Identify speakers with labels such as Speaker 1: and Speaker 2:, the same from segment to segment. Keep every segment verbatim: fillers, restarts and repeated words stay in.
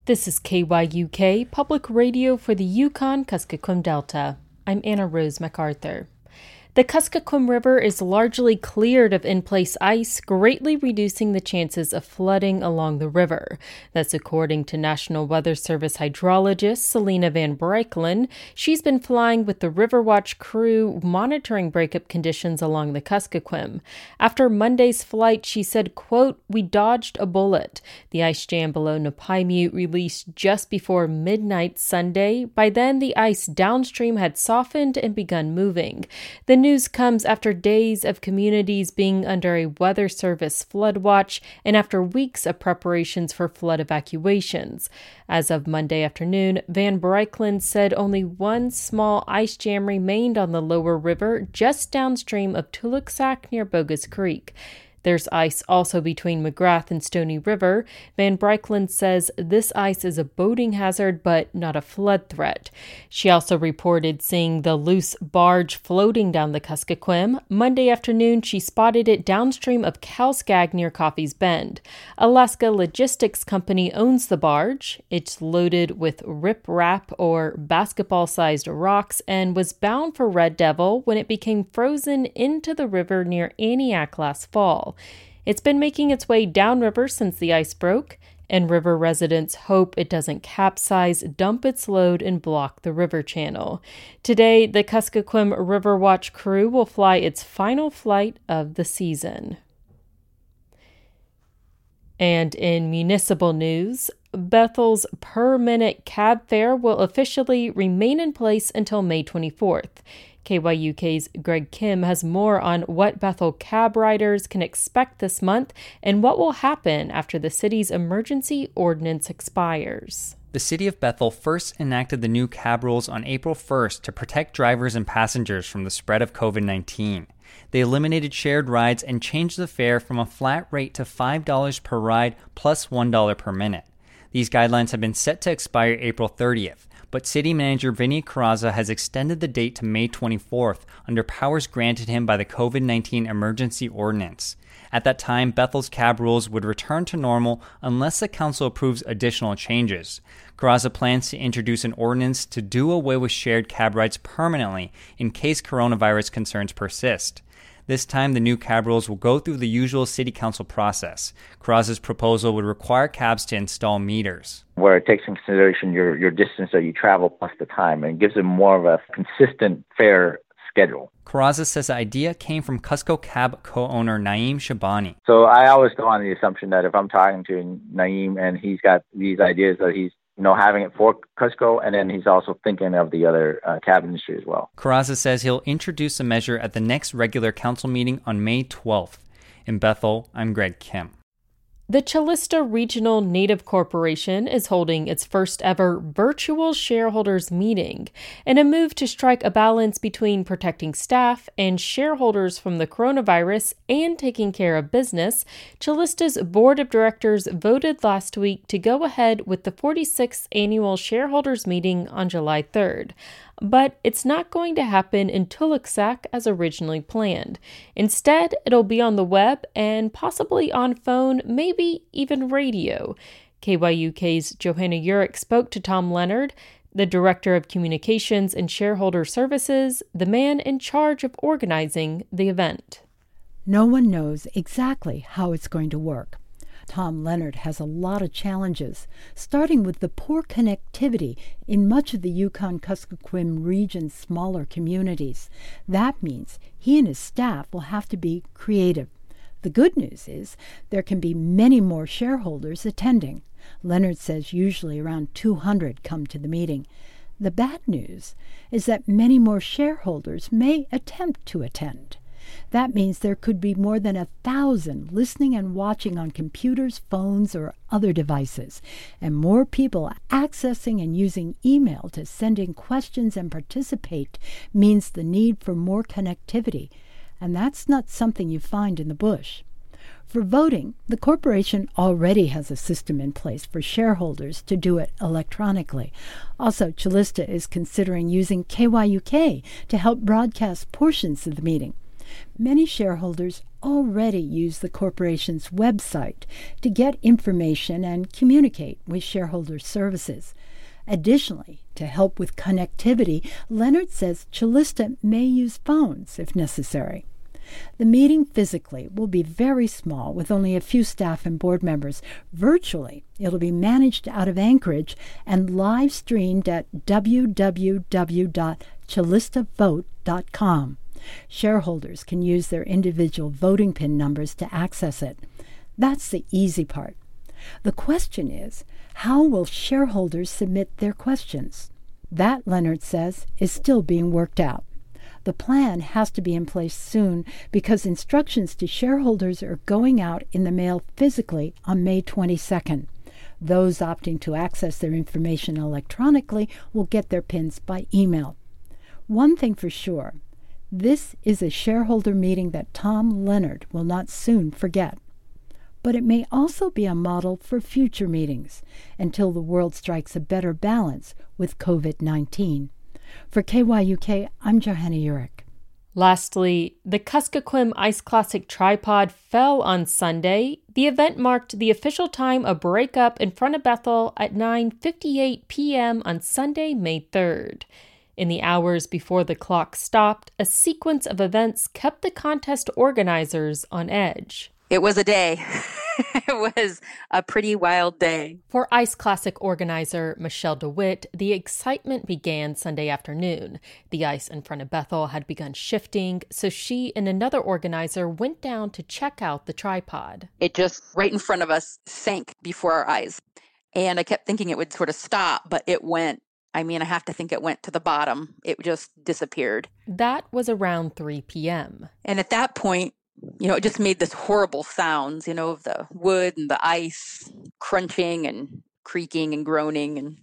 Speaker 1: This is K Y U K, Public Radio for the Yukon-Kuskokwim Delta. I'm Anna Rose MacArthur. The Kuskokwim River is largely cleared of in-place ice, greatly reducing the chances of flooding along the river. That's according to National Weather Service hydrologist Selina Van Breukelen. She's been flying with the Riverwatch crew, monitoring breakup conditions along the Kuskokwim. After Monday's flight, she said, quote, "We dodged a bullet." The ice jam below Napaimute released just before midnight Sunday. By then, the ice downstream had softened and begun moving. The news comes after days of communities being under a Weather Service flood watch and after weeks of preparations for flood evacuations. As of Monday afternoon, Van Breukelen said only one small ice jam remained on the lower river just downstream of Tuluksak near Bogus Creek. There's ice also between McGrath and Stony River. Van Breukelen says this ice is a boating hazard, but not a flood threat. She also reported seeing the loose barge floating down the Kuskokwim. Monday afternoon, she spotted it downstream of Kalskag near Coffee's Bend. Alaska Logistics Company owns the barge. It's loaded with rip-rap or basketball-sized rocks and was bound for Red Devil when it became frozen into the river near Aniak last fall. It's been making its way downriver since the ice broke, and river residents hope it doesn't capsize, dump its load, and block the river channel. Today, the Kuskokwim Riverwatch crew will fly its final flight of the season. And in municipal news, Bethel's per-minute cab fare will officially remain in place until May twenty-fourth. K Y U K's Greg Kim has more on what Bethel cab riders can expect this month and what will happen after the city's emergency ordinance expires.
Speaker 2: The City of Bethel first enacted the new cab rules on April first to protect drivers and passengers from the spread of covid nineteen. They eliminated shared rides and changed the fare from a flat rate to five dollars per ride plus one dollar per minute. These guidelines have been set to expire April thirtieth. But City Manager Vinny Carrazza has extended the date to May twenty-fourth under powers granted him by the covid nineteen emergency ordinance. At that time, Bethel's cab rules would return to normal unless the council approves additional changes. Carrazza plans to introduce an ordinance to do away with shared cab rides permanently in case coronavirus concerns persist. This time, the new cab rules will go through the usual city council process. Carrazza's proposal would require cabs to install meters,
Speaker 3: where it takes into consideration your, your distance that you travel plus the time, and gives them more of a consistent fare schedule.
Speaker 2: Carrazza says the idea came from Cusco Cab co-owner Naeem Shabani.
Speaker 3: So I always go on the assumption that if I'm talking to Naeem and he's got these ideas that he's you know, having it for Cusco, and then he's also thinking of the other uh, cab industry as well.
Speaker 2: Carrazza says he'll introduce the measure at the next regular council meeting on May twelfth. In Bethel, I'm Greg Kim.
Speaker 1: The Chilista Regional Native Corporation is holding its first ever virtual shareholders meeting in a move to strike a balance between protecting staff and shareholders from the coronavirus and taking care of business. Chilista's board of directors voted last week to go ahead with the forty-sixth annual shareholders meeting on July third. But it's not going to happen in Tuluksak as originally planned. Instead, it'll be on the web and possibly on phone, maybe even radio. K Y U K's Johanna Urich spoke to Tom Leonard, the Director of Communications and Shareholder Services, the man in charge of organizing the event.
Speaker 4: No one knows exactly how it's going to work. Tom Leonard has a lot of challenges, starting with the poor connectivity in much of the Yukon-Kuskokwim region's smaller communities. That means he and his staff will have to be creative. The good news is there can be many more shareholders attending. Leonard says usually around two hundred come to the meeting. The bad news is that many more shareholders may attempt to attend. That means there could be more than a thousand listening and watching on computers, phones, or other devices, and more people accessing and using email to send in questions and participate means the need for more connectivity, and that's not something you find in the bush. For voting, the corporation already has a system in place for shareholders to do it electronically. Also, Chilista is considering using K Y U K to help broadcast portions of the meeting. Many shareholders already use the corporation's website to get information and communicate with shareholder services. Additionally, to help with connectivity, Leonard says Calista may use phones if necessary. The meeting physically will be very small, with only a few staff and board members. Virtually, it'll be managed out of Anchorage and live streamed at w w w dot calista vote dot com. Shareholders can use their individual voting PIN numbers to access it. That's the easy part. The question is, how will shareholders submit their questions? That, Leonard says, is still being worked out. The plan has to be in place soon because instructions to shareholders are going out in the mail physically on May twenty-second. Those opting to access their information electronically will get their PINs by email. One thing for sure, this is a shareholder meeting that Tom Leonard will not soon forget. But it may also be a model for future meetings until the world strikes a better balance with covid nineteen. For K Y U K, I'm Johanna Urich.
Speaker 1: Lastly, the Kuskokwim Ice Classic tripod fell on Sunday. The event marked the official time of breakup in front of Bethel at nine fifty-eight p.m. on Sunday, May third. In the hours before the clock stopped, a sequence of events kept the contest organizers on edge.
Speaker 5: It was a day. It was a pretty wild day.
Speaker 1: For Ice Classic organizer Michelle DeWitt, the excitement began Sunday afternoon. The ice in front of Bethel had begun shifting, so she and another organizer went down to check out the tripod.
Speaker 5: It just, right in front of us, sank before our eyes. And I kept thinking it would sort of stop, but it went. I mean, I have to think it went to the bottom. It just disappeared.
Speaker 1: That was around three p.m.
Speaker 5: And at that point, you know, it just made this horrible sounds, you know, of the wood and the ice crunching and creaking and groaning. And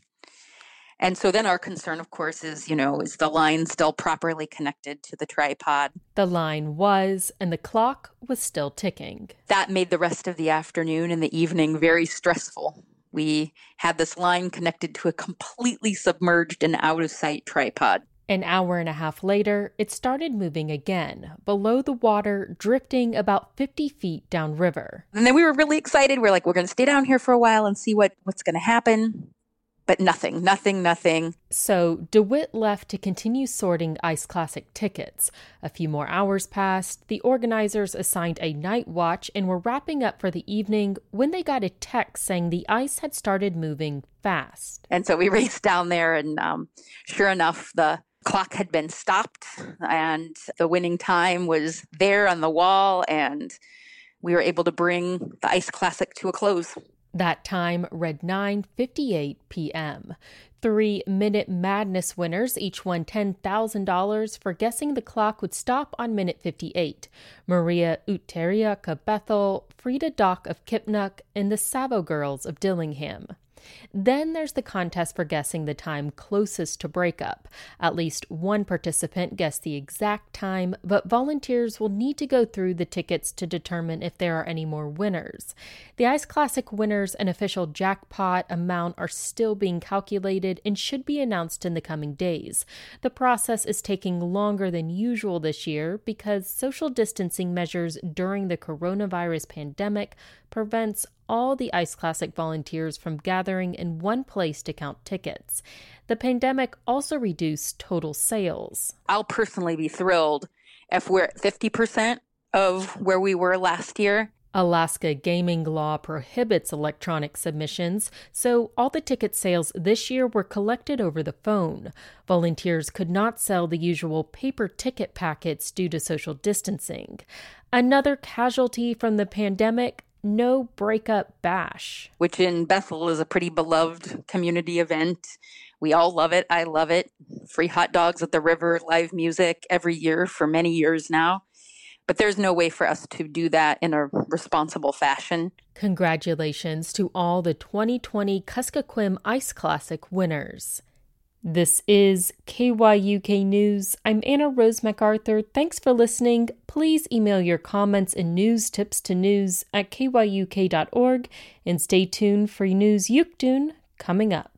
Speaker 5: and so then our concern, of course, is, you know, is the line still properly connected to the tripod?
Speaker 1: The line was, and the clock was still ticking.
Speaker 5: That made the rest of the afternoon and the evening very stressful. We had this line connected to a completely submerged and out-of-sight tripod.
Speaker 1: An hour and a half later, it started moving again, below the water, drifting about fifty feet downriver.
Speaker 5: And then we were really excited. We we're like, we're going to stay down here for a while and see what, what's going to happen. But nothing, nothing, nothing.
Speaker 1: So DeWitt left to continue sorting Ice Classic tickets. A few more hours passed. The organizers assigned a night watch and were wrapping up for the evening when they got a text saying the ice had started moving fast.
Speaker 5: And so we raced down there, and um, sure enough, the clock had been stopped and the winning time was there on the wall, and we were able to bring the Ice Classic to a close.
Speaker 1: That time read nine fifty-eight p.m. Three Minute Madness winners each won ten thousand dollars for guessing the clock would stop on minute fifty-eight. Maria Uteriak of Bethel, Frida Dock of Kipnuk, and the Savo Girls of Dillingham. Then there's the contest for guessing the time closest to breakup. At least one participant guessed the exact time, but volunteers will need to go through the tickets to determine if there are any more winners. The Ice Classic winners and official jackpot amount are still being calculated and should be announced in the coming days. The process is taking longer than usual this year because social distancing measures during the coronavirus pandemic prevents all the Ice Classic volunteers from gathering in one place to count tickets. The pandemic also reduced total sales.
Speaker 5: I'll personally be thrilled if we're at fifty percent of where we were last year.
Speaker 1: Alaska gaming law prohibits electronic submissions, so all the ticket sales this year were collected over the phone. Volunteers could not sell the usual paper ticket packets due to social distancing. Another casualty from the pandemic: no breakup bash.
Speaker 5: Which in Bethel is a pretty beloved community event. We all love it. I love it. Free hot dogs at the river, live music every year for many years now. But there's no way for us to do that in a responsible fashion.
Speaker 1: Congratulations to all the twenty twenty Kuskokwim Ice Classic winners. This is K Y U K News. I'm Anna Rose MacArthur. Thanks for listening. Please email your comments and news tips to news at K Y U K dot org and stay tuned for News Yukdun coming up.